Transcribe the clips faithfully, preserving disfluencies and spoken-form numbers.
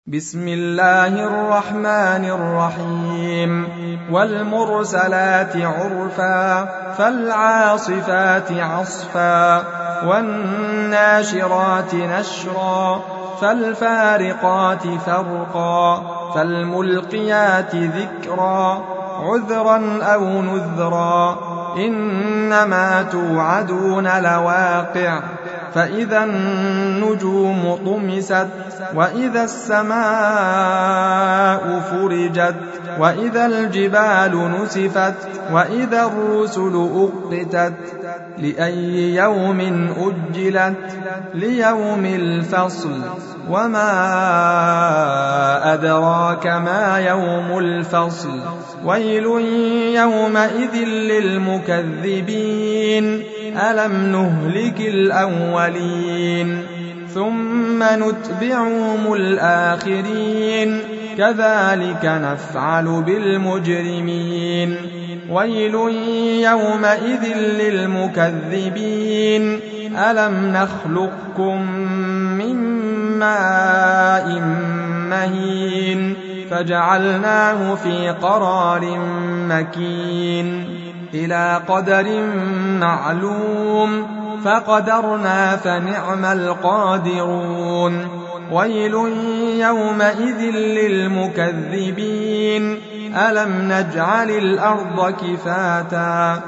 بسم الله الرحمن الرحيم والمرسلات عرفا فالعاصفات عصفا والناشرات نشرا فالفارقات فرقا فالملقيات ذكرا عذرا أو نذرا إنما توعدون لواقع فإذا النجوم طمست وإذا السماء فرجت وإذا الجبال نسفت وإذا الرسل أقتت لأي يوم أجلت ليوم الفصل وما أدراك ما يوم الفصل ويل يومئذ للمكذبين ألم نهلك الأولين ثم نتبعهم الآخرين كذلك نفعل بالمجرمين ويل يومئذ للمكذبين ألم نخلقكم من ماء مهين فجعلناه في قرار مكين إلى قدر معلوم فقدرنا فنعم القادرون ويل يومئذ للمكذبين ألم نجعل الأرض كفاتا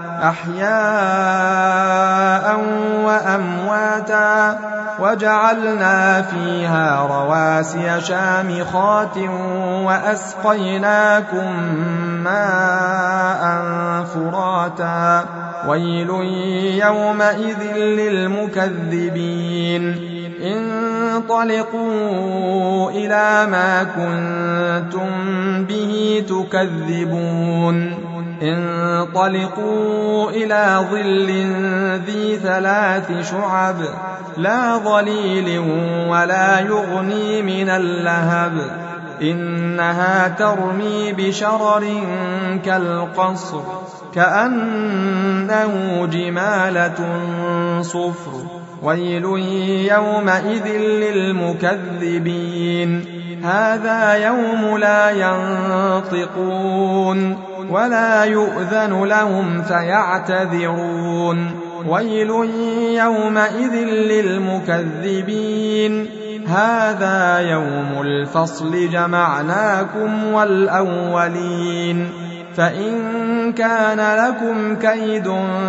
أحياء وأمواتا وجعلنا فيها رواسي شامخات وأسقيناكم ماء فراتا ويل يومئذ للمكذبين انطلقوا إلى ما كنتم به تكذبون انطلقوا إلى ظل ذي ثلاث شعب لا ظليل ولا يغني من اللهب إنها ترمي بشرر كالقصر كأنه جمالة صفر ويل يومئذ للمكذبين هذا يوم لا ينطقون ولا يؤذن لهم فيعتذرون ويل يومئذ للمكذبين هذا يوم الفصل جمعناكم والأولين فإن كان لكم كيد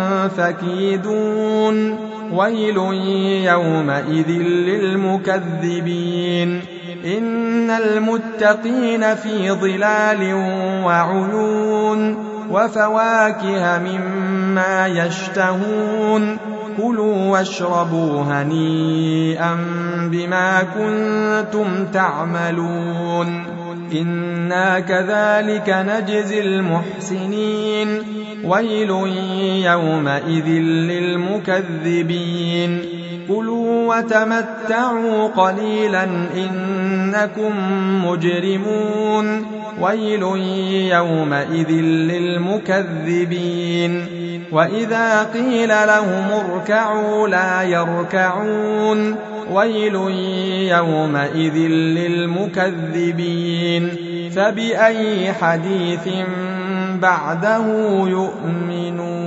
فكيدون ويل يومئذ للمكذبين إن المتقين في ظلال وعيون وفواكه مما يشتهون كلوا واشربوا هنيئا بما كنتم تعملون إنا كذلك نجزي المحسنين ويل يومئذ للمكذبين كلوا وتمتعوا قليلا إنكم مجرمون ويل يومئذ للمكذبين وإذا قيل لهم اركعوا لا يركعون ويل يومئذ للمكذبين فبأي حديث بعده يؤمنون.